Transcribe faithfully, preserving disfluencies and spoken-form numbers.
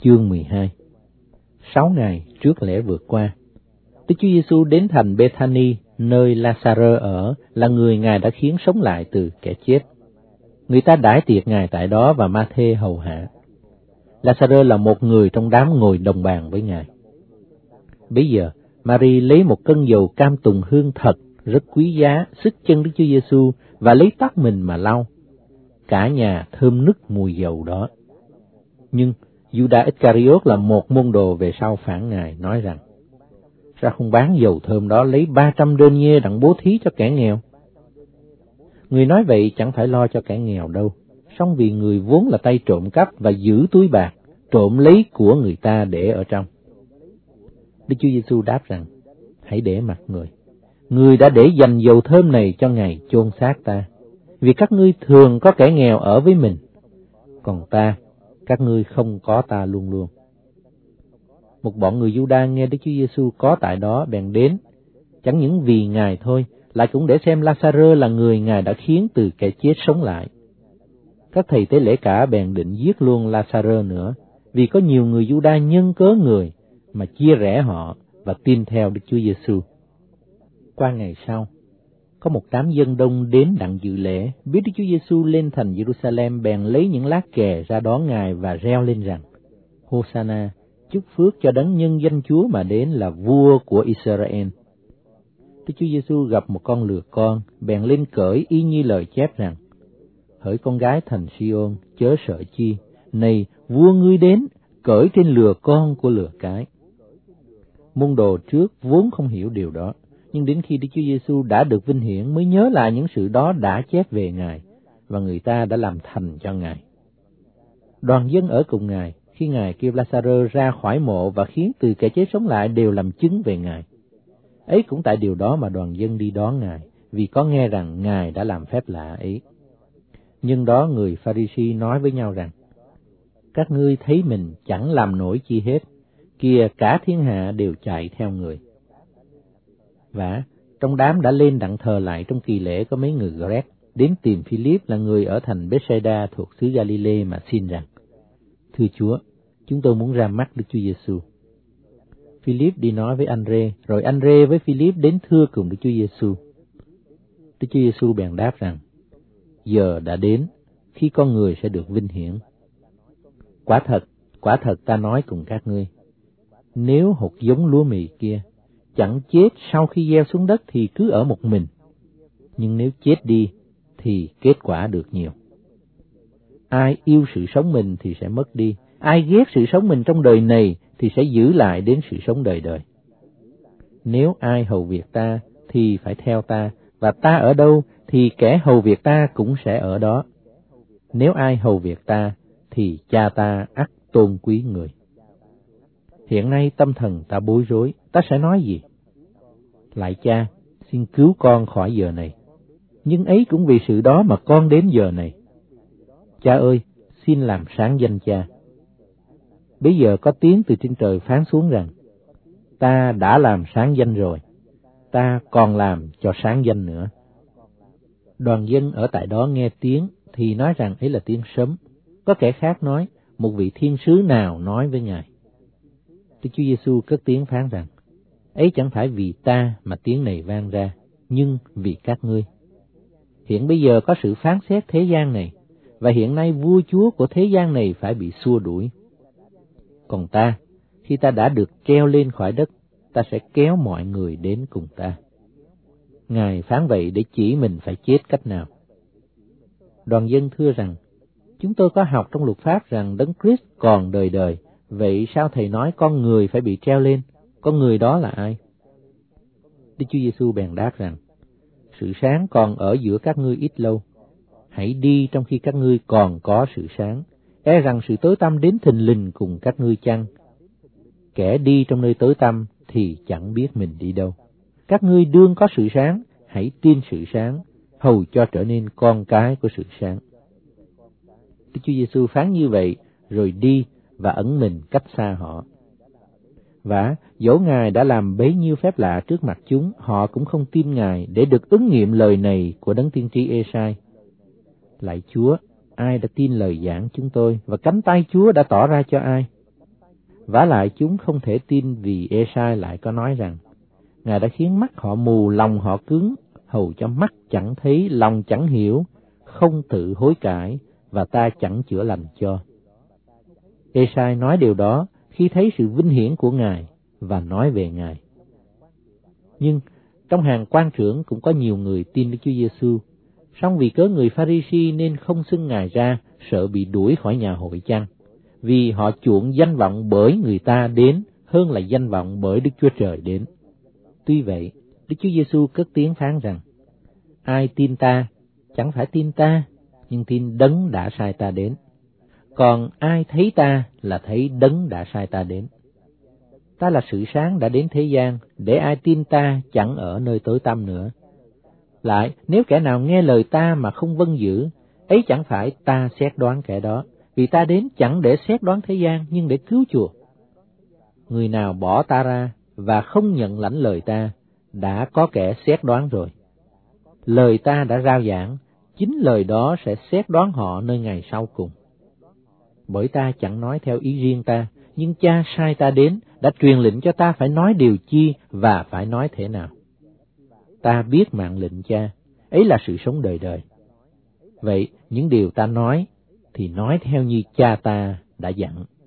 Chương mười hai. Sáu ngày trước lễ vượt qua, Đức Chúa Giêsu đến thành Bethany, nơi La-sa-rơ ở, là người Ngài đã khiến sống lại từ kẻ chết. Người ta đãi tiệc Ngài tại đó và Ma-thê hầu hạ. La-sa-rơ là một người trong đám ngồi đồng bàn với Ngài. Bấy giờ, Mary lấy một cân dầu cam tùng hương thật, rất quý giá, xức chân Đức Chúa Giêsu và lấy tóc mình mà lau. Cả nhà thơm nức mùi dầu đó. Nhưng Judas Iscariot là một môn đồ về sau phản Ngài, nói rằng: sao không bán dầu thơm đó lấy ba trăm đên nhê đặng bố thí cho kẻ nghèo? Người nói vậy chẳng phải lo cho kẻ nghèo đâu, song vì người vốn là tay trộm cắp và giữ túi bạc, trộm lấy của người ta để ở trong. Đức Chúa Giêsu đáp rằng: hãy để mặc người. Người đã để dành dầu thơm này cho ngày chôn xác ta, vì các ngươi thường có kẻ nghèo ở với mình, còn ta, các ngươi không có ta luôn luôn. Một bọn người Giu-đa nghe Đức Chúa Giêsu có tại đó bèn đến, chẳng những vì Ngài thôi, lại cũng để xem La-sa-rơ là người Ngài đã khiến từ kẻ chết sống lại. Các thầy tế lễ cả bèn định giết luôn La-sa-rơ nữa, vì có nhiều người Giu-đa nhân cớ người mà chia rẽ họ và tin theo Đức Chúa Giêsu. Qua ngày sau, có một đám dân đông đến đặng dự lễ, biết Đức Chúa Giêsu lên thành Giê-ru-sa-lem bèn lấy những lá kè ra đón Ngài và reo lên rằng: Hô-sa-na, chúc phước cho đấng nhân danh Chúa mà đến là vua của Israel. Đức Chúa Giêsu gặp một con lừa con, bèn lên cởi y như lời chép rằng: hỡi con gái thành Si-ôn, chớ sợ chi, này vua ngươi đến, cởi trên lừa con của lừa cái. Môn đồ trước vốn không hiểu điều đó, nhưng đến khi Đức Chúa Giêsu đã được vinh hiển mới nhớ lại những sự đó đã chép về Ngài, và người ta đã làm thành cho Ngài. Đoàn dân ở cùng Ngài, khi Ngài kêu La-sa-rơ ra khỏi mộ và khiến từ kẻ chết sống lại đều làm chứng về Ngài. Ấy cũng tại điều đó mà đoàn dân đi đón Ngài, vì có nghe rằng Ngài đã làm phép lạ ấy. Nhưng đó người Pha-ri-si nói với nhau rằng: các ngươi thấy mình chẳng làm nổi chi hết, kìa cả thiên hạ đều chạy theo người. Và trong đám đã lên đặng thờ lại trong kỳ lễ có mấy người Gret đến tìm Philip là người ở thành Bethsaida thuộc xứ Galilee mà xin rằng: thưa Chúa, chúng tôi muốn ra mắt Đức Chúa Giêsu. Philip đi nói với An-rê, rồi An-rê với Philip đến thưa cùng Đức Chúa Giêsu. Đức Chúa Giêsu bèn đáp rằng: giờ đã đến khi con người sẽ được vinh hiển. Quả thật, quả thật ta nói cùng các ngươi, nếu hột giống lúa mì kia chẳng chết sau khi gieo xuống đất thì cứ ở một mình, nhưng nếu chết đi thì kết quả được nhiều. Ai yêu sự sống mình thì sẽ mất đi, ai ghét sự sống mình trong đời này thì sẽ giữ lại đến sự sống đời đời. Nếu ai hầu việc ta thì phải theo ta, và ta ở đâu thì kẻ hầu việc ta cũng sẽ ở đó. Nếu ai hầu việc ta thì cha ta ắt tôn quý người. Hiện nay tâm thần ta bối rối, ta sẽ nói gì? Lạy Cha, xin cứu con khỏi giờ này. Nhưng ấy cũng vì sự đó mà con đến giờ này. Cha ơi, xin làm sáng danh Cha. Bây giờ có tiếng từ trên trời phán xuống rằng: ta đã làm sáng danh rồi, ta còn làm cho sáng danh nữa. Đoàn dân ở tại đó nghe tiếng thì nói rằng ấy là tiếng sấm. Có kẻ khác nói: một vị thiên sứ nào nói với Ngài. Đức Chúa Giêsu cất tiếng phán rằng: ấy chẳng phải vì ta mà tiếng này vang ra, nhưng vì các ngươi. Hiện bây giờ có sự phán xét thế gian này, và hiện nay vua chúa của thế gian này phải bị xua đuổi. Còn ta, khi ta đã được treo lên khỏi đất, ta sẽ kéo mọi người đến cùng ta. Ngài phán vậy để chỉ mình phải chết cách nào. Đoàn dân thưa rằng: chúng tôi có học trong luật pháp rằng Đấng Christ còn đời đời, vậy sao thầy nói con người phải bị treo lên? Con người đó là ai? Đức Chúa Giêsu bèn đáp rằng: sự sáng còn ở giữa các ngươi ít lâu. Hãy đi trong khi các ngươi còn có sự sáng, e rằng sự tối tăm đến thình lình cùng các ngươi chăng? Kẻ đi trong nơi tối tăm thì chẳng biết mình đi đâu. Các ngươi đương có sự sáng, hãy tin sự sáng, hầu cho trở nên con cái của sự sáng. Đức Chúa Giêsu phán như vậy, rồi đi và ẩn mình cách xa họ. Và dẫu Ngài đã làm bấy nhiêu phép lạ trước mặt chúng, họ cũng không tin Ngài để được ứng nghiệm lời này của đấng tiên tri Ê-sai. Lạy Chúa, ai đã tin lời giảng chúng tôi, và cánh tay Chúa đã tỏ ra cho ai? Vả lại chúng không thể tin vì Ê-sai lại có nói rằng, Ngài đã khiến mắt họ mù, lòng họ cứng, hầu cho mắt chẳng thấy, lòng chẳng hiểu, không tự hối cải, và ta chẳng chữa lành cho. Ê-sai nói điều đó khi thấy sự vinh hiển của Ngài và nói về Ngài. Nhưng trong hàng quan trưởng cũng có nhiều người tin Đức Chúa Giêsu, song vì cớ người Pha-ri-si nên không xưng Ngài ra, sợ bị đuổi khỏi nhà hội chăng? Vì họ chuộng danh vọng bởi người ta đến hơn là danh vọng bởi Đức Chúa Trời đến. Tuy vậy, Đức Chúa Giêsu cất tiếng phán rằng, ai tin ta, chẳng phải tin ta, nhưng tin Đấng đã sai ta đến. Còn ai thấy ta là thấy Đấng đã sai ta đến. Ta là sự sáng đã đến thế gian, để ai tin ta chẳng ở nơi tối tăm nữa. Lại, nếu kẻ nào nghe lời ta mà không vâng giữ, ấy chẳng phải ta xét đoán kẻ đó, vì ta đến chẳng để xét đoán thế gian, nhưng để cứu chuộc. Người nào bỏ ta ra và không nhận lãnh lời ta, đã có kẻ xét đoán rồi. Lời ta đã rao giảng, chính lời đó sẽ xét đoán họ nơi ngày sau cùng. Bởi ta chẳng nói theo ý riêng ta, nhưng Cha sai ta đến, đã truyền lệnh cho ta phải nói điều chi và phải nói thế nào. Ta biết mạng lệnh Cha, ấy là sự sống đời đời. Vậy, những điều ta nói, thì nói theo như Cha ta đã dặn.